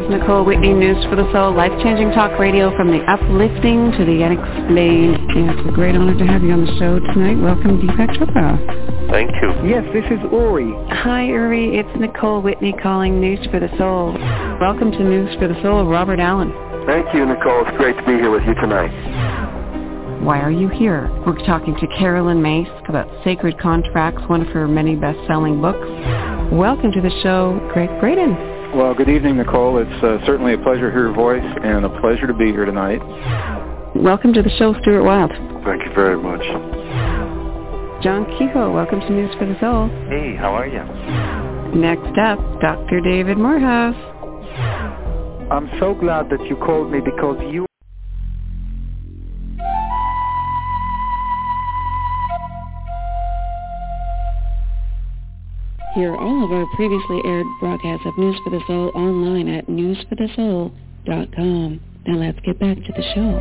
Nicole Whitney, News for the Soul, life-changing talk radio from the uplifting to the unexplained. Yeah, it's a great honor to have you on the show tonight. Welcome, Deepak Chopra. Thank you. Yes, this is Uri. Hi, Uri. It's Nicole Whitney calling News for the Soul. Welcome to News for the Soul, Robert Allen. Thank you, Nicole. It's great to be here with you tonight. Why are you here? We're talking to Carolyn Myss about Sacred Contracts, one of her many best-selling books. Welcome to the show, Greg Braden. Well, good evening, Nicole. It's certainly a pleasure to hear your voice and a pleasure to be here tonight. Welcome to the show, Stuart Wilde. Thank you very much. John Kehoe, welcome to News for the Soul. Hey, how are you? Next up, Dr. David Morehouse. I'm so glad that you called me because you... Hear all of our previously aired broadcasts of News for the Soul online at newsforthesoul.com. Now let's get back to the show.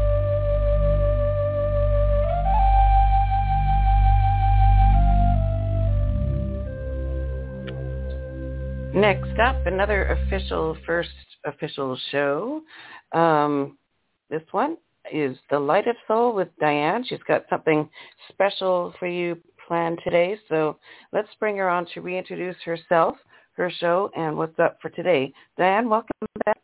Next up, another first official show. This one is The Light of Soul with Diane. She's got something special for you planned today, so let's bring her on to reintroduce herself, her show, and what's up for today. Diane, welcome back.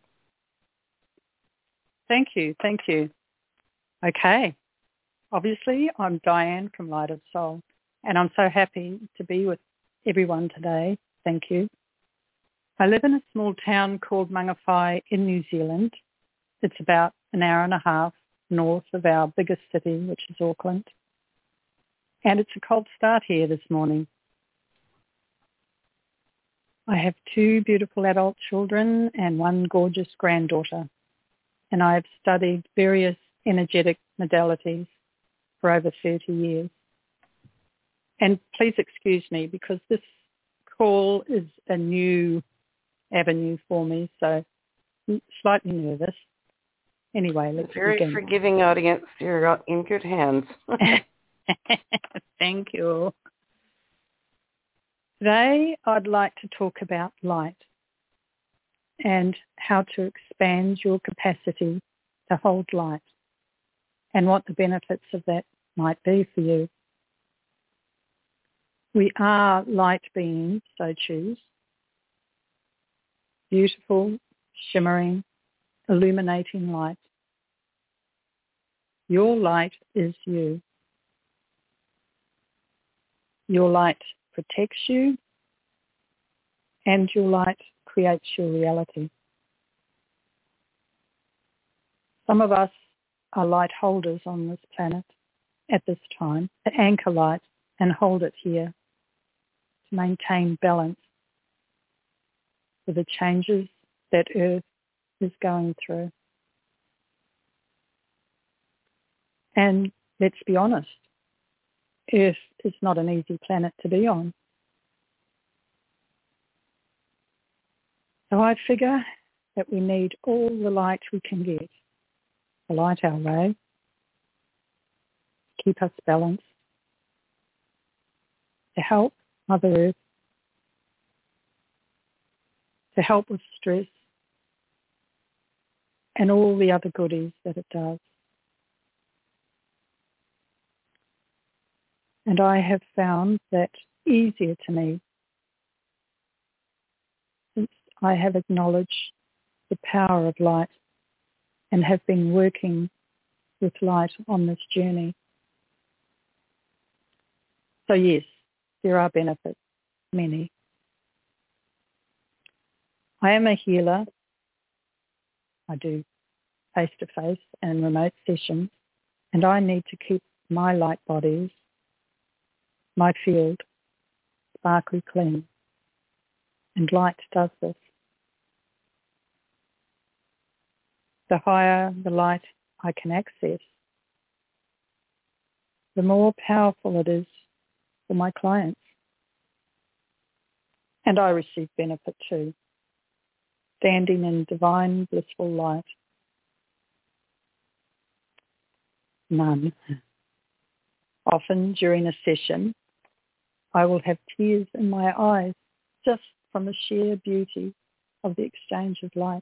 Thank you. Okay. Obviously, I'm Diane from Light of Soul, and I'm so happy to be with everyone today. Thank you. I live in a small town called Mangawhai in New Zealand. It's about an hour and a half north of our biggest city, which is Auckland. And it's a cold start here this morning. I have 2 beautiful adult children and 1 gorgeous granddaughter. And I have studied various energetic modalities for over 30 years. And please excuse me because this call is a new avenue for me, so I'm slightly nervous. Anyway, let's begin. Very forgiving audience. You're in good hands. Thank you. Today, I'd like to talk about light and how to expand your capacity to hold light and what the benefits of that might be for you. We are light beings, so choose. Beautiful, shimmering, illuminating light. Your light is you. Your light protects you, and your light creates your reality. Some of us are light holders on this planet at this time, to anchor light and hold it here, to maintain balance for the changes that Earth is going through. And let's be honest, Earth is not an easy planet to be on. So I figure that we need all the light we can get to light our way, keep us balanced, to help Mother Earth, to help with stress, and all the other goodies that it does. And I have found that easier to me since I have acknowledged the power of light and have been working with light on this journey. So yes, there are benefits, many. I am a healer. I do face-to-face and remote sessions, and I need to keep my light bodies, my field, sparkly clean. And light does this. The higher the light I can access, the more powerful it is for my clients. And I receive benefit too, standing in divine, blissful light. None. Often during a session, I will have tears in my eyes just from the sheer beauty of the exchange of light.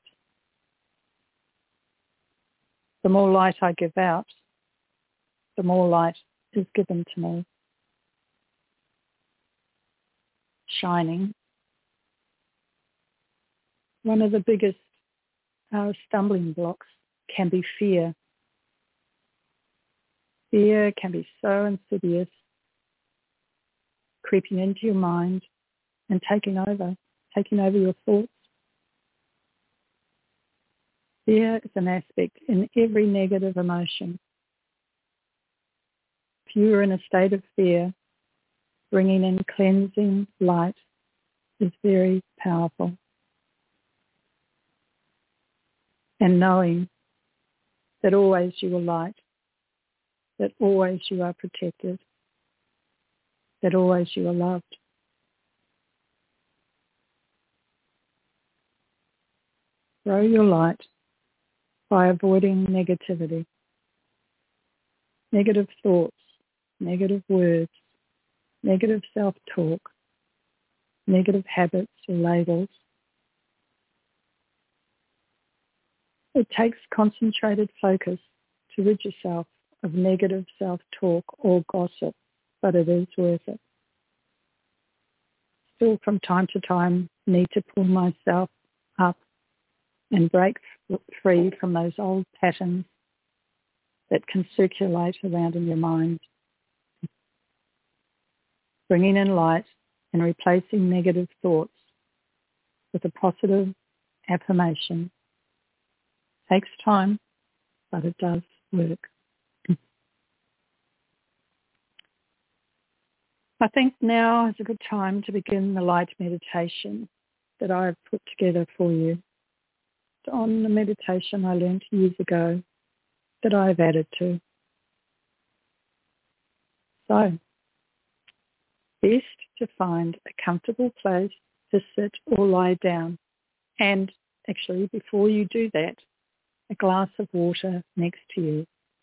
The more light I give out, the more light is given to me, shining. One of the biggest stumbling blocks can be fear. Fear can be so insidious, creeping into your mind and taking over your thoughts. Fear is an aspect in every negative emotion. If you are in a state of fear, bringing in cleansing light is very powerful. And knowing that always you are light, that always you are protected, that always you are loved. Grow your light by avoiding negativity, negative thoughts, negative words, negative self-talk, negative habits or labels. It takes concentrated focus to rid yourself of negative self-talk or gossip, but it is worth it. Still from time to time need to pull myself up and break free from those old patterns that can circulate around in your mind. Bringing in light and replacing negative thoughts with a positive affirmation takes time, but it does work. I think now is a good time to begin the light meditation that I have put together for you. It's on the meditation I learned years ago that I have added to. So, best to find a comfortable place to sit or lie down. And actually, before you do that, a glass of water next to you.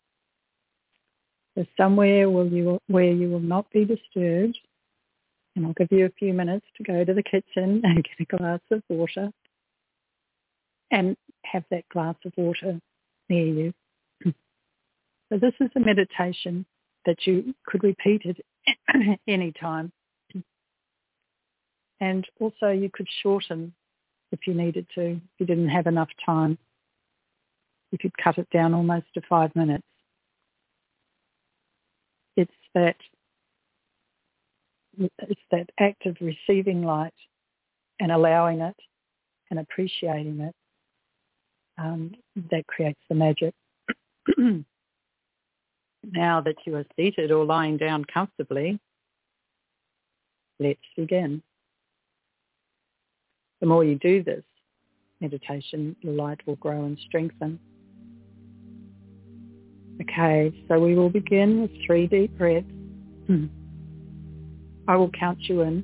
So somewhere where you will not be disturbed, and I'll give you a few minutes to go to the kitchen and get a glass of water and have that glass of water near you. So this is a meditation that you could repeat at any time. And also you could shorten if you needed to, if you didn't have enough time. You could cut it down almost to 5 minutes. It's that act of receiving light and allowing it and appreciating it that creates the magic. Now that you are seated or lying down comfortably, let's begin. The more you do this meditation, your light will grow and strengthen. Okay, so we will begin with 3 deep breaths. I will count you in.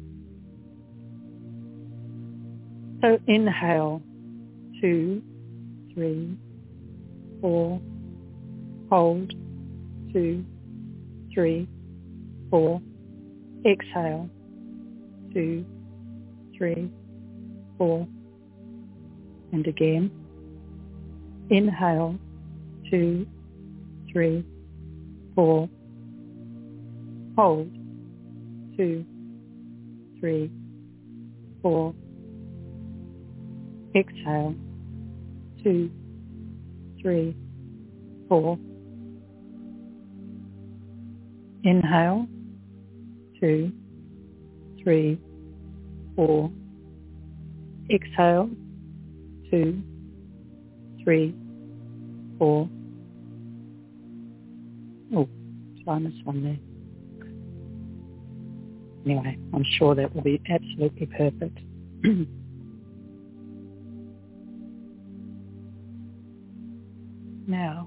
So inhale, 2, 3, 4. Hold, 2, 3, 4. Exhale, 2, 3, 4. And again. Inhale, 2, 3, 4. Hold, 2, 3, 4. Exhale, 2, 3, 4. Inhale, 2, 3, 4. Exhale, 2, 3, 4. Oh, did I miss one there? Anyway, I'm sure that will be absolutely perfect. Now,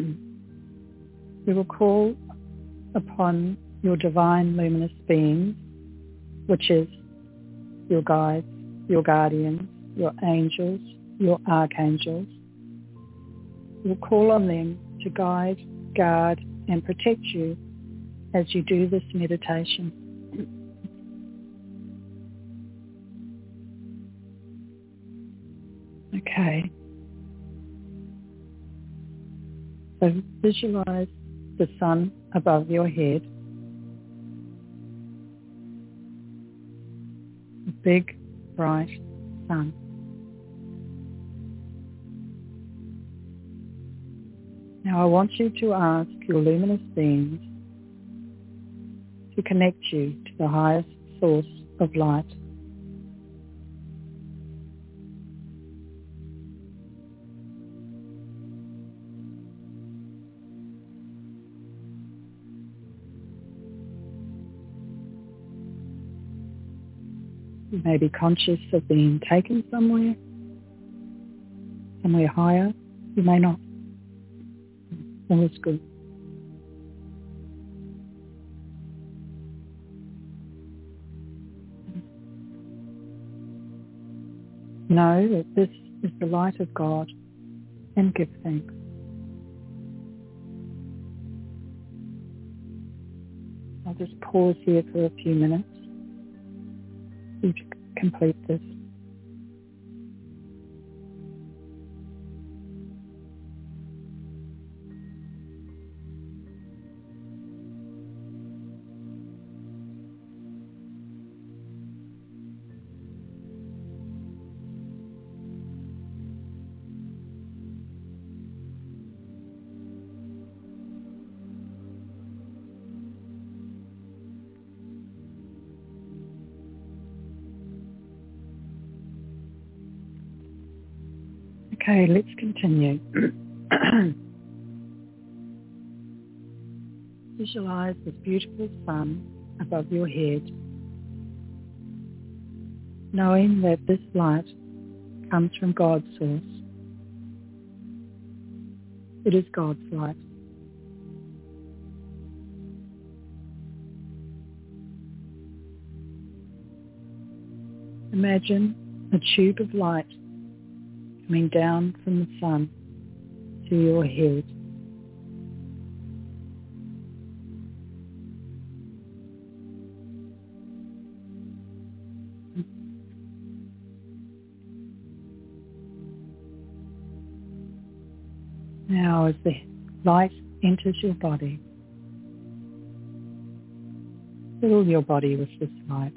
we will call upon your divine luminous beings, which is your guides, your guardians, your angels, your archangels. We'll call on them to guide, guard, and protect you as you do this meditation. Okay. So visualize the sun above your head. A big, bright sun. Now I want you to ask your luminous beings to connect you to the highest source of light. You may be conscious of being taken somewhere higher. You may not. All is good. Know that this is the light of God and give thanks. I'll just pause here for a few minutes for you to complete this. Okay, let's continue. Visualize this beautiful sun above your head, knowing that this light comes from God's source. It is God's light. Imagine a tube of light coming down from the sun to your head. Now as the light enters your body, fill your body with this light.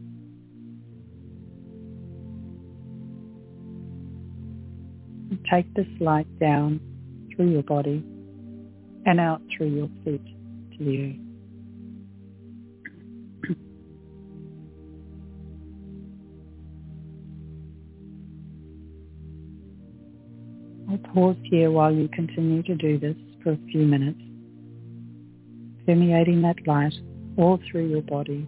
Take this light down through your body and out through your feet to the earth. I'll pause here while you continue to do this for a few minutes, permeating that light all through your body,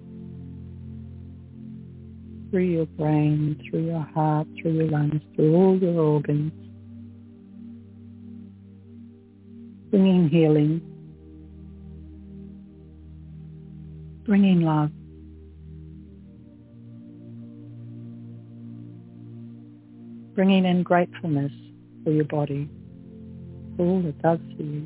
through your brain, through your heart, through your lungs, through all your organs, bringing healing, bringing love, bringing in gratefulness for your body, for all it does for you.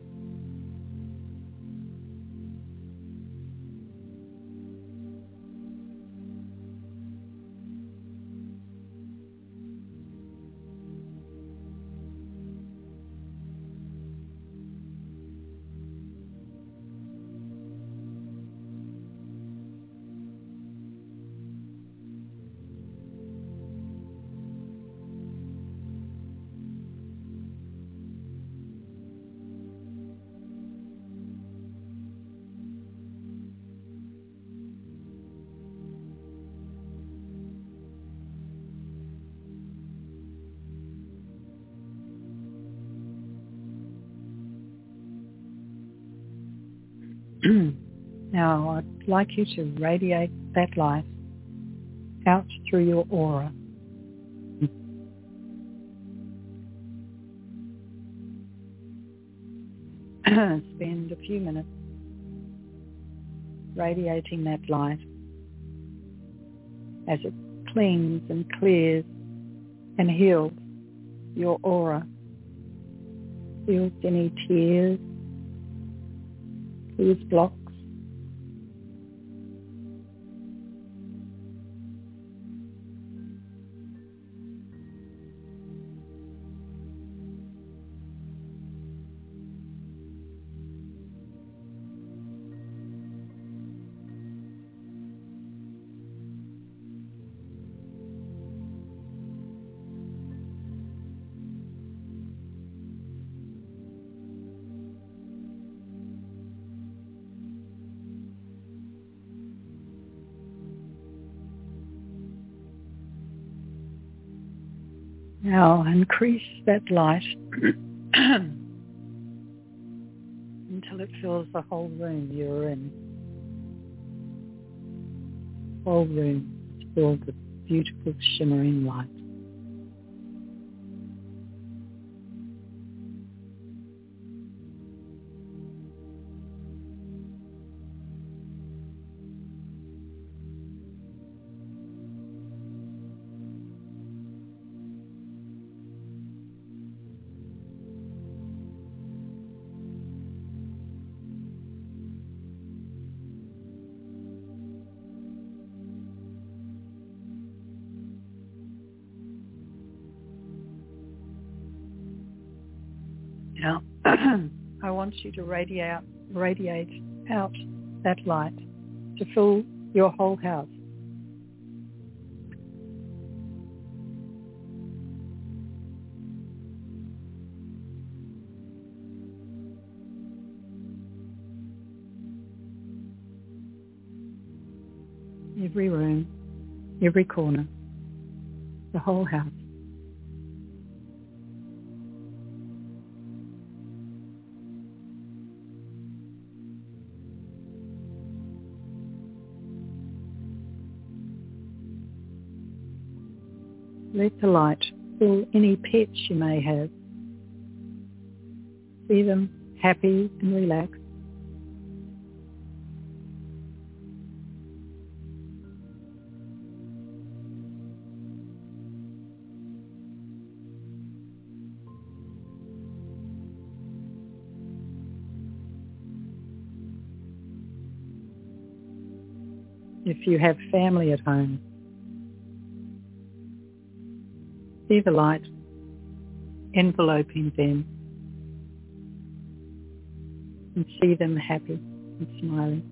Now I'd like you to radiate that light out through your aura. Spend a few minutes radiating that light as it cleans and clears and heals your aura. Heals any tears, clears blocks. Now increase that light until it fills the whole room you're in. The whole room is filled with beautiful shimmering light. Now, I want you to radiate out that light to fill your whole house. Every room, every corner, the whole house. Let the light fill any pets you may have. See them happy and relaxed. If you have family at home, see the light enveloping them and see them happy and smiling.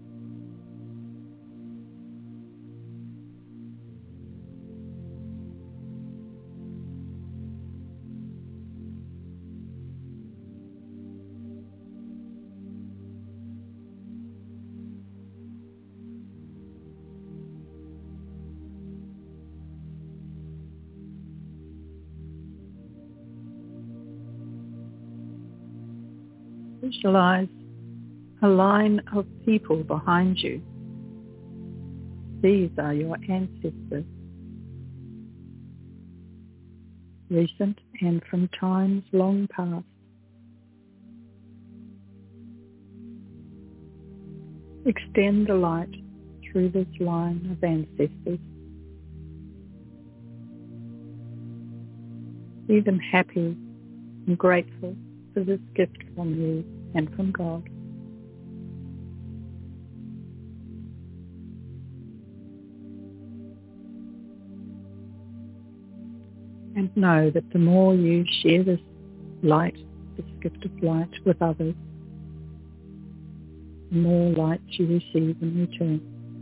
Visualize a line of people behind you. These are your ancestors, recent and from times long past. Extend the light through this line of ancestors. See them happy and grateful for this gift from you and from God. And know that the more you share this light, this gift of light with others, the more light you receive in return.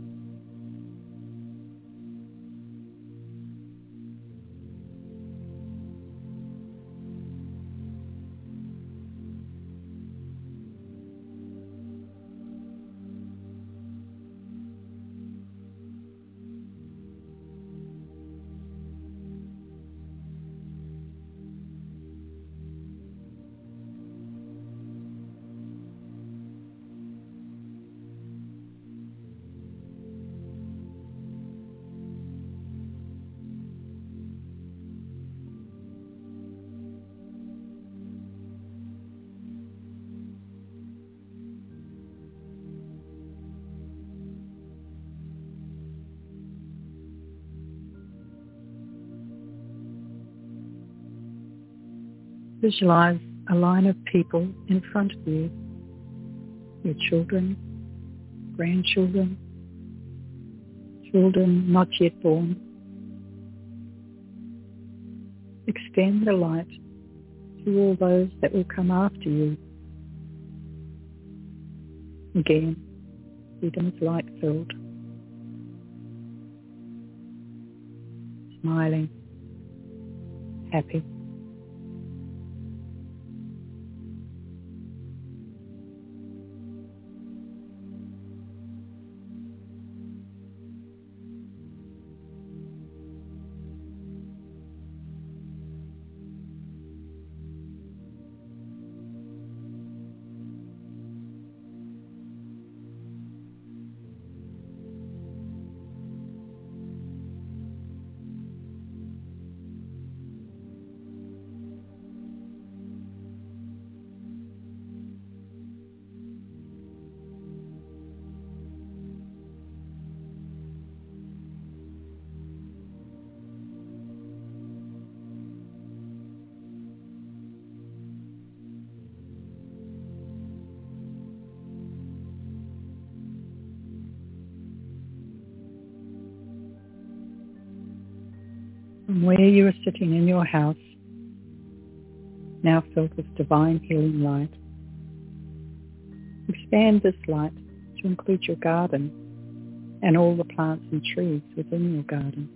Visualize a line of people in front of you, your children, grandchildren, children not yet born. Extend the light to all those that will come after you. Again, see them as light-filled, smiling, happy. From where you are sitting in your house, now filled with divine healing light, expand this light to include your garden and all the plants and trees within your garden.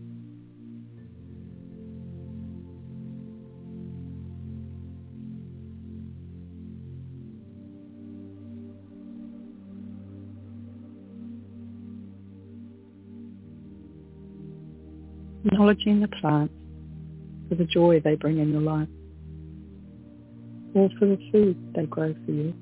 Acknowledging the plants for the joy they bring in your life, or for the food they grow for you.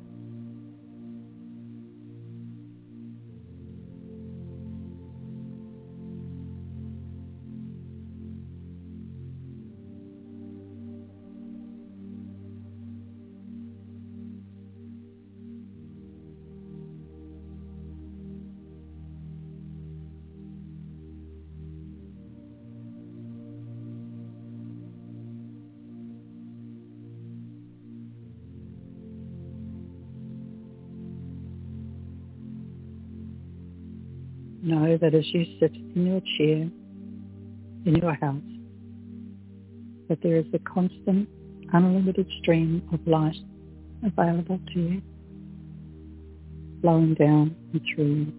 Know that as you sit in your chair, in your house, that there is a constant, unlimited stream of light available to you, flowing down and through you.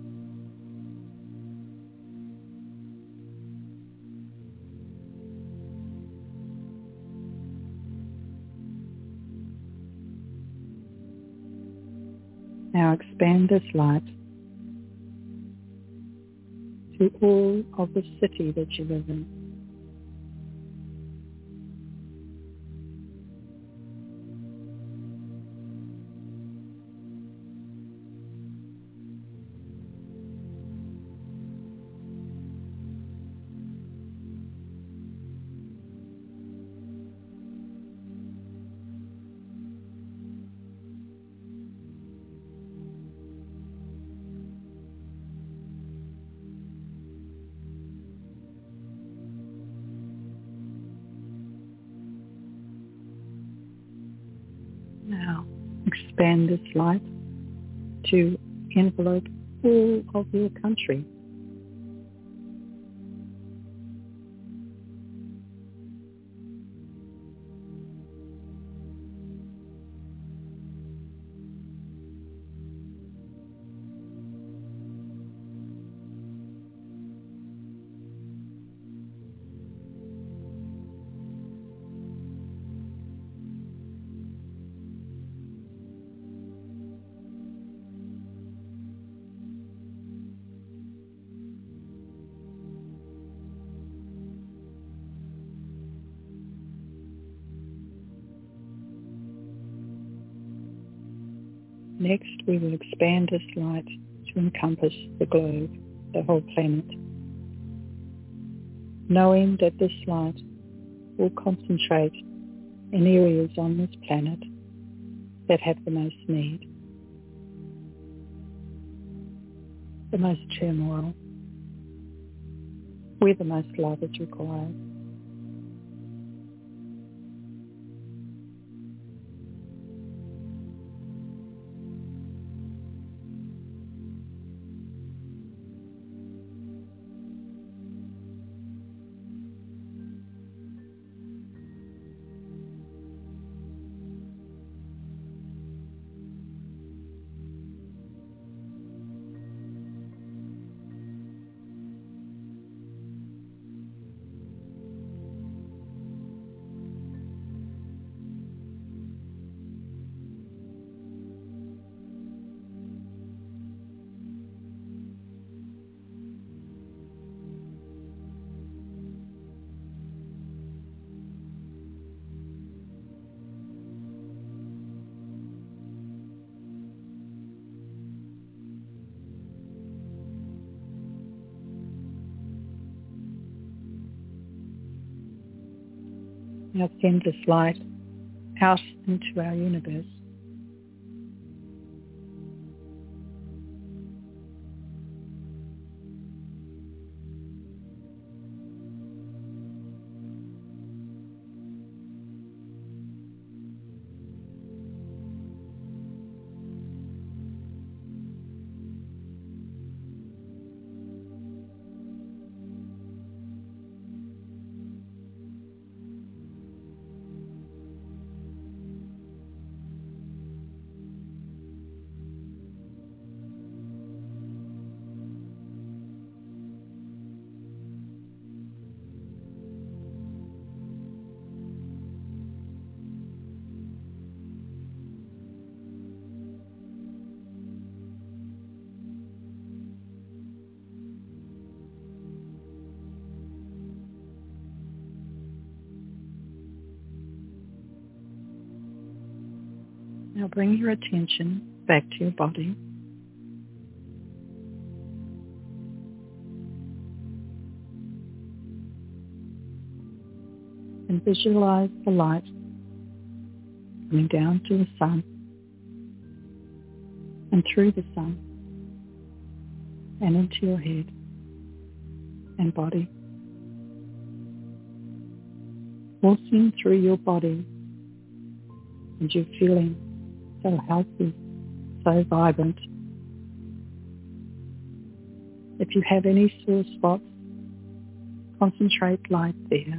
Now expand this light to all of the city that you live in. Now, expand this light to envelope all of your country. Next, we will expand this light to encompass the globe, the whole planet, knowing that this light will concentrate in areas on this planet that have the most need, the most turmoil, where the most love is required. Now send this light out into our universe. Now bring your attention back to your body. And visualize the light coming down to the sun and through the sun and into your head and body. Pulsing through your body, and you're feeling so healthy, so vibrant. If you have any sore spots, concentrate light there.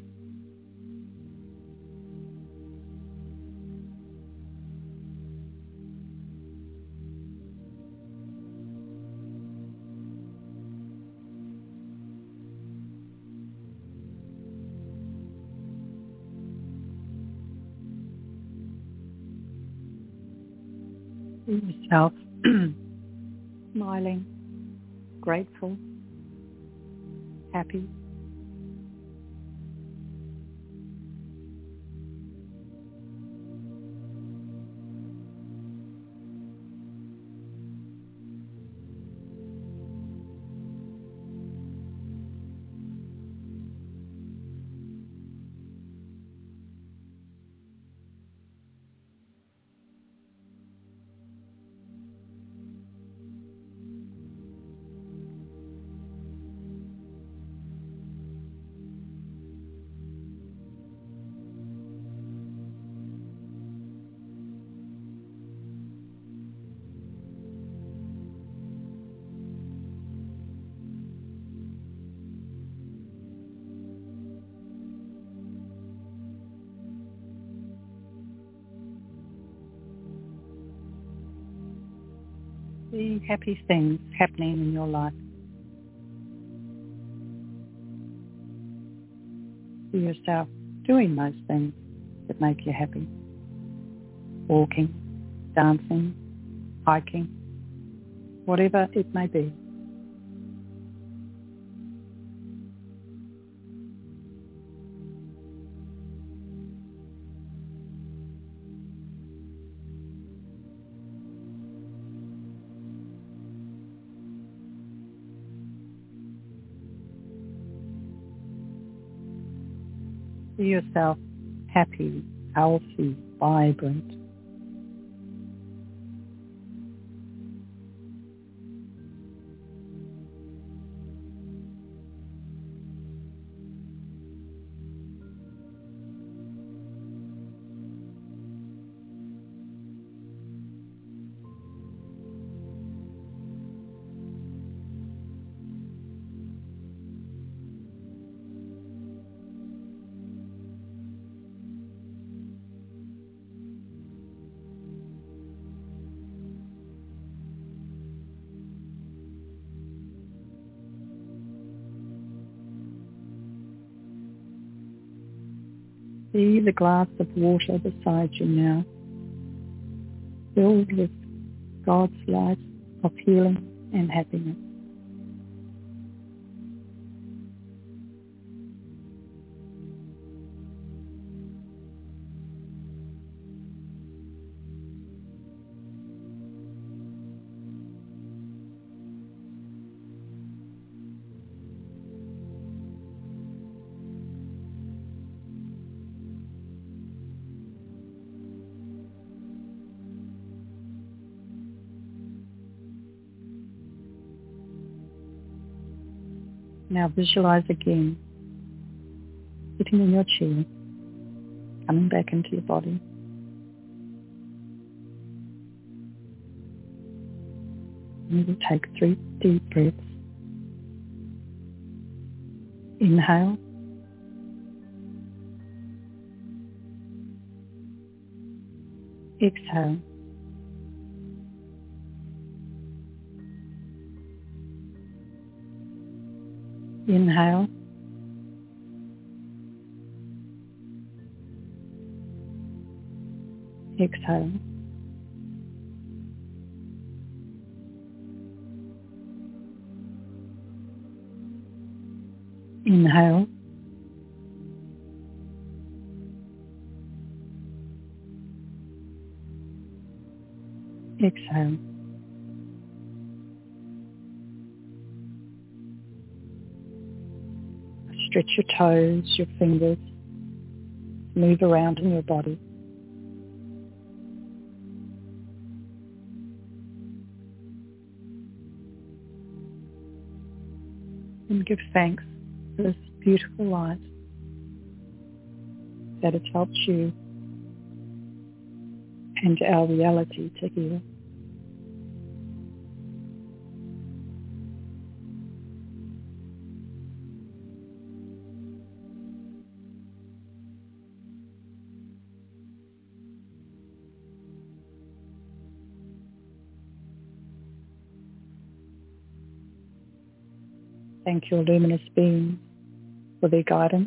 See yourself smiling, grateful, happy. See happy things happening in your life. See yourself doing those things that make you happy. Walking, dancing, hiking, whatever it may be. See yourself happy, healthy, vibrant. See the glass of water beside you now, filled with God's light of healing and happiness. Now visualize again, sitting in your chair, coming back into your body. And you will take 3 deep breaths. Inhale. Exhale. Inhale. Exhale. Inhale. Exhale. Stretch your toes, your fingers, move around in your body. And give thanks for this beautiful light that has helped you and our reality to heal. Thank your luminous beings for their guidance.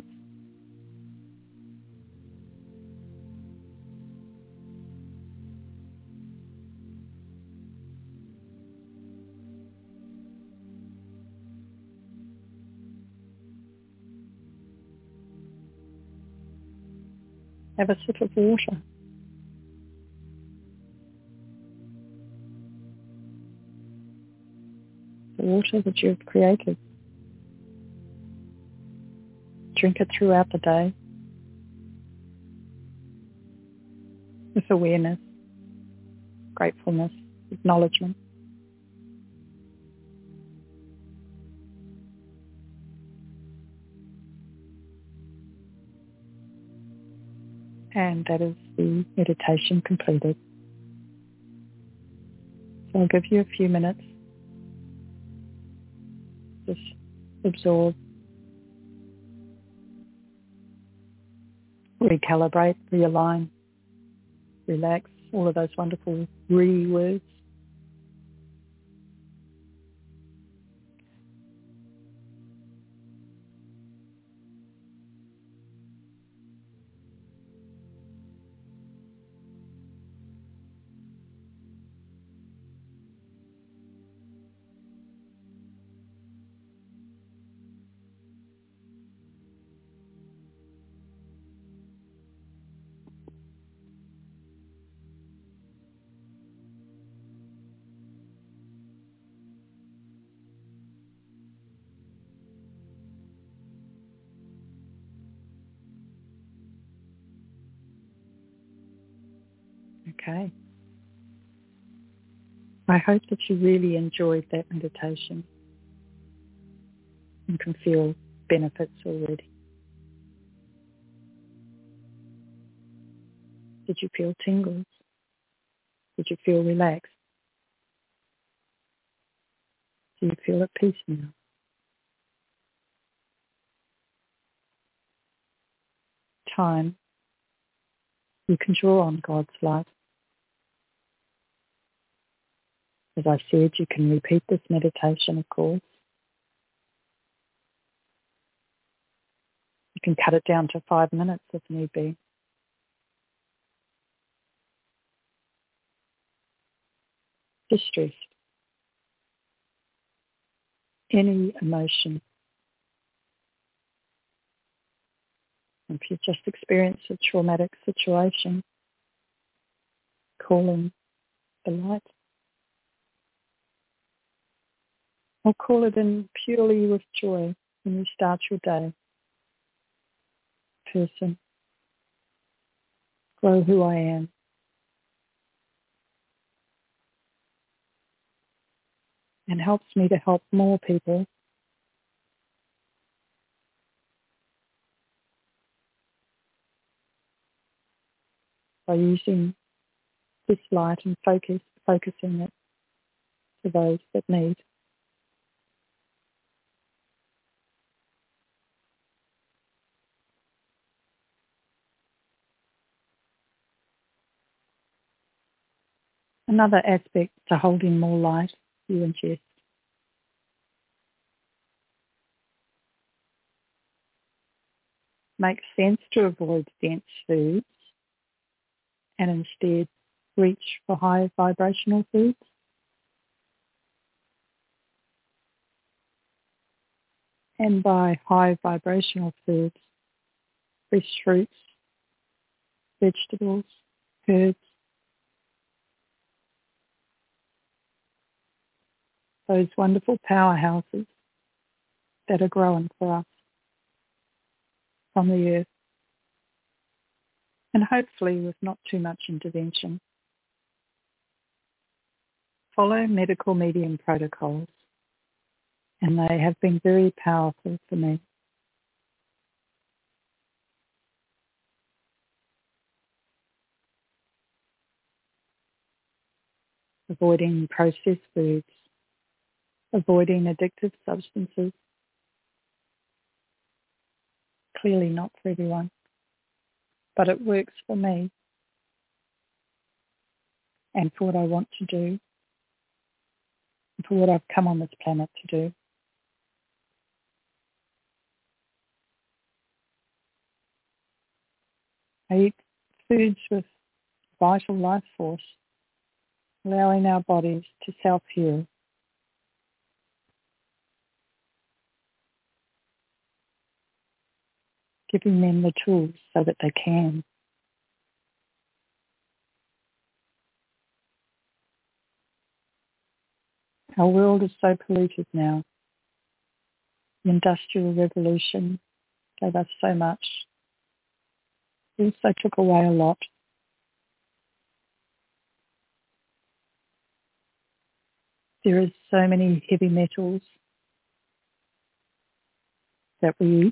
Have a sip of water. The water that you've created. Drink it throughout the day with awareness, gratefulness, acknowledgement. And that is the meditation completed. So I'll give you a few minutes. Just absorb, recalibrate, realign, relax, all of those wonderful words. Okay. I hope that you really enjoyed that meditation and can feel benefits already. Did you feel tingles? Did you feel relaxed? Do you feel at peace now? Time. You can draw on God's light. As I said, you can repeat this meditation, of course. You can cut it down to 5 minutes if need be. Distress. Any emotion. If you've just experienced a traumatic situation, call in the light. Or call it in purely with joy when you start your day. Person. Grow who I am. And helps me to help more people. By using this light and focusing it to those that need. Another aspect to holding more light you ingest. Makes sense to avoid dense foods and instead reach for high vibrational foods. And by high vibrational foods, fresh fruits, vegetables, herbs, those wonderful powerhouses that are growing for us from the earth, and hopefully with not too much intervention. Follow medical medium protocols, and they have been very powerful for me. Avoiding processed foods, avoiding addictive substances. Clearly not for everyone, but it works for me and for what I want to do and for what I've come on this planet to do. I eat foods with vital life force, allowing our bodies to self-heal. Giving them the tools so that they can. Our world is so polluted now. The Industrial Revolution gave us so much. It also took away a lot. There is so many heavy metals that we eat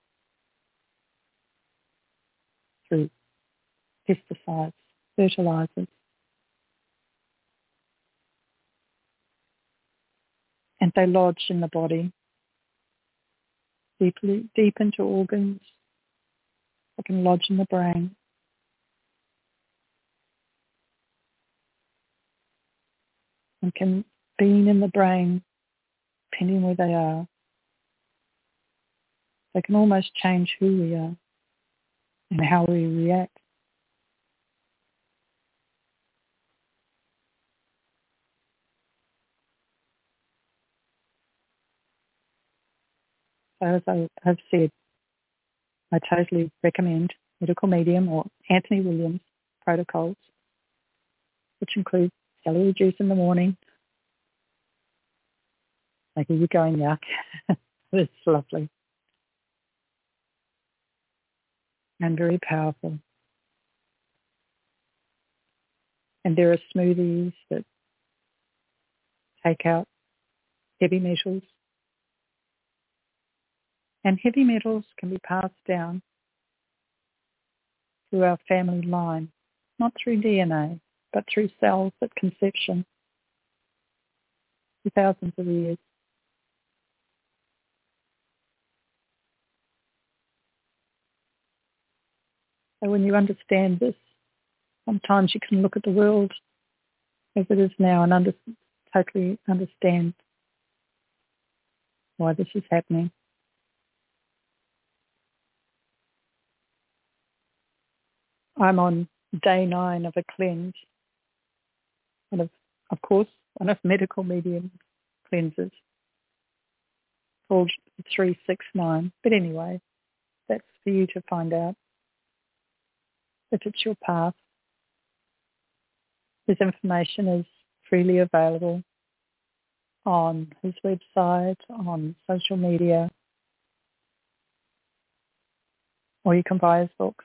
through pesticides, fertilizers. And they lodge in the body, deep into organs. They can lodge in the brain. And can be in the brain, depending where they are. They can almost change who we are and how we react. So as I have said, I totally recommend medical medium or Anthony Williams protocols, which include celery juice in the morning. I hear you going, yuck. It's lovely. And very powerful. And there are smoothies that take out heavy metals. And heavy metals can be passed down through our family line, not through DNA, but through cells at conception for thousands of years. So when you understand this, sometimes you can look at the world as it is now and totally understand why this is happening. I'm on day 9 of a cleanse, and of course, one of medical medium cleanses called 369. But anyway, that's for you to find out if it's your path. His information is freely available on his website, on social media, or you can buy his books.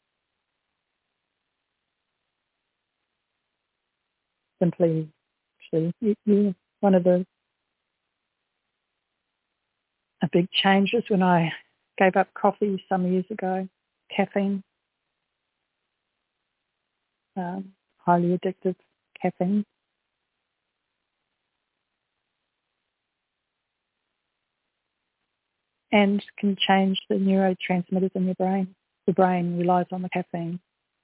Simply, actually, one of the big changes when I gave up coffee some years ago, caffeine, highly addictive caffeine. And can change the neurotransmitters in your brain. The brain relies on the caffeine.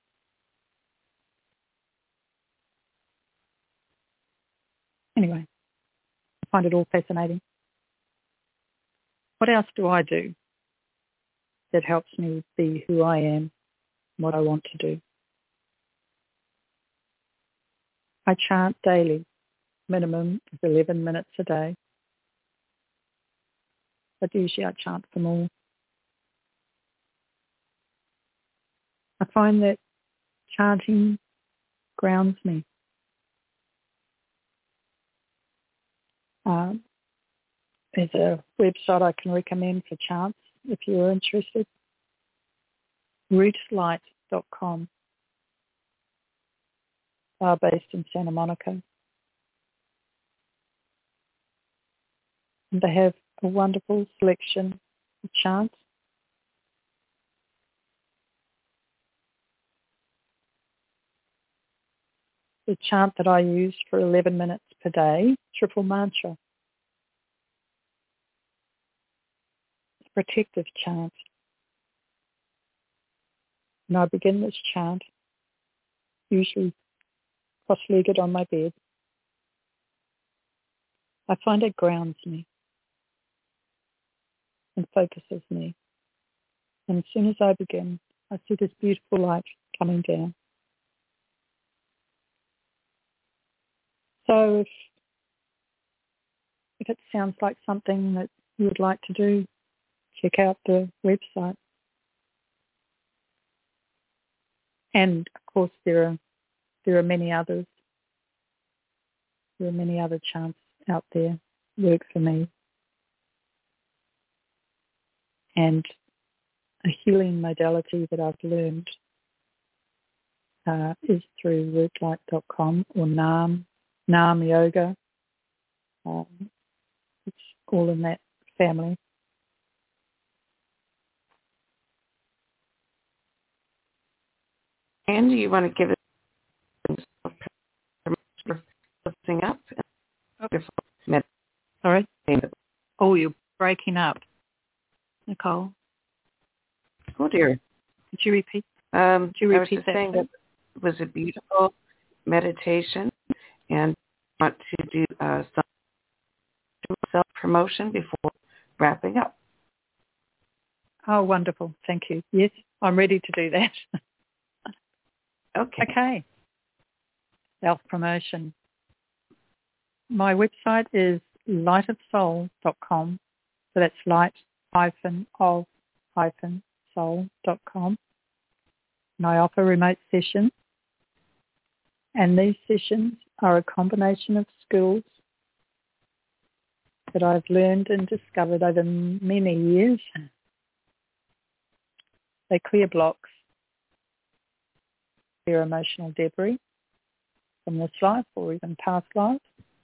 Anyway, I find it all fascinating. What else do I do that helps me be who I am, what I want to do? I chant daily, minimum of 11 minutes a day. But usually I chant for more. I find that chanting grounds me. There's a website I can recommend for chants if you're interested. Rootlight.com. Are based in Santa Monica. And they have a wonderful selection of chants. The chant that I use for 11 minutes per day, triple mantra. It's a protective chant. And I begin this chant, usually cross-legged on my bed. I find it grounds me and focuses me. And as soon as I begin, I see this beautiful light coming down. So if it sounds like something that you would like to do, check out the website. And of course there are many others. There are many other chants out there work for me. And a healing modality that I've learned is through rootlight.com or Nam Yoga. It's all in that family. And do you want to give it listening up? Sorry? Oh, you're breaking up, Nicole. Oh dear. Could you repeat? I was that? just saying that it was a beautiful meditation, and I want to do some self-promotion before wrapping up. Oh, wonderful. Thank you. Yes, I'm ready to do that. Okay. Self-promotion. My website is lightofsoul.com. So that's light-of-soul.com. And I offer remote sessions. And these sessions are a combination of skills that I've learned and discovered over many years. They clear blocks, clear emotional debris from this life or even past lives.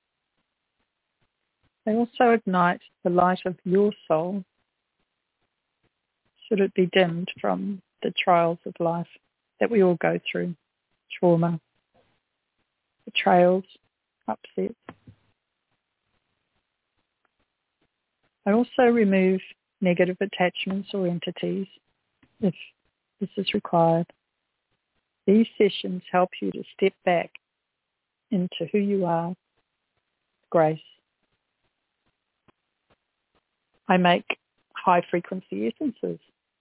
They also ignite the light of your soul should it be dimmed from the trials of life that we all go through, trauma, betrayals, upsets. I also remove negative attachments or entities if this is required. These sessions help you to step back into who you are, grace. I make high-frequency essences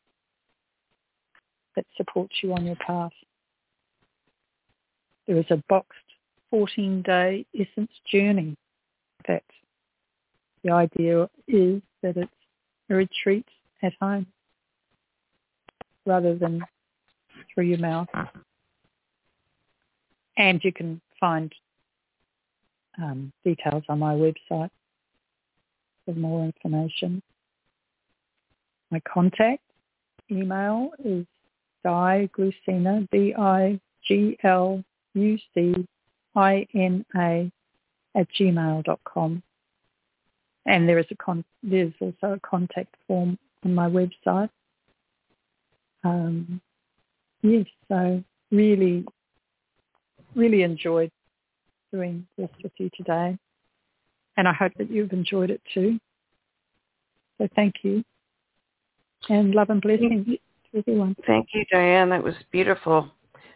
that support you on your path. There is a boxed 14-day essence journey that the idea is that it's a retreat at home rather than through your mouth. And you can find details on my website for more information. My contact email is diglucina, diglucina @gmail.com. And there's also a contact form on my website. Yes, so really enjoyed doing this with you today. And I hope that you've enjoyed it too. So thank you. And love and blessings to everyone. Thank you, Diane. That was beautiful.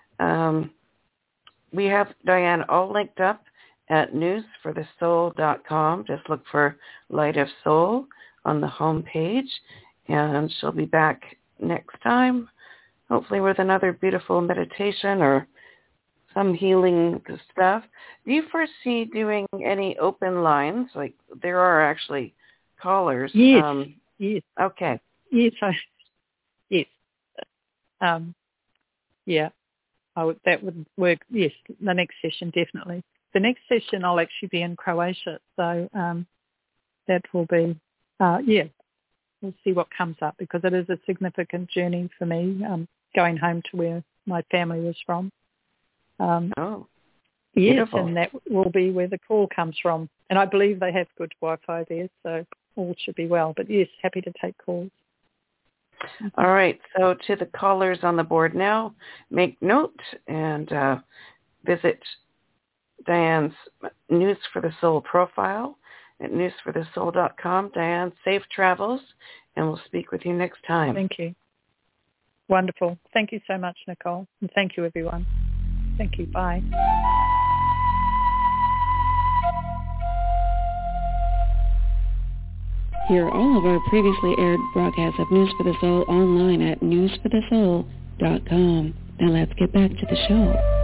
We have Diane all linked up at newsforthesoul.com. Just look for Light of Soul on the home page, and she'll be back next time, hopefully with another beautiful meditation or some healing stuff. Do you foresee doing any open lines? Like there are actually callers. Yes. Yes. Okay. Yes. Yes. Yeah. That would work. Yes. The next session, definitely. The next session, I'll actually be in Croatia. So that will be, we'll see what comes up, because it is a significant journey for me, going home to where my family was from. Yes, and that will be where the call comes from. And I believe they have good Wi-Fi there, so all should be well. But yes, happy to take calls. All right, so to the callers on the board now, make note and visit Diane's News for the Soul profile at newsforthesoul.com. Diane, safe travels, and we'll speak with you next time. Thank you. Wonderful. Thank you so much, Nicole, and thank you, everyone. Thank you. Bye. Hear all of our previously aired broadcasts of News for the Soul online at newsforthesoul.com. Now let's get back to the show.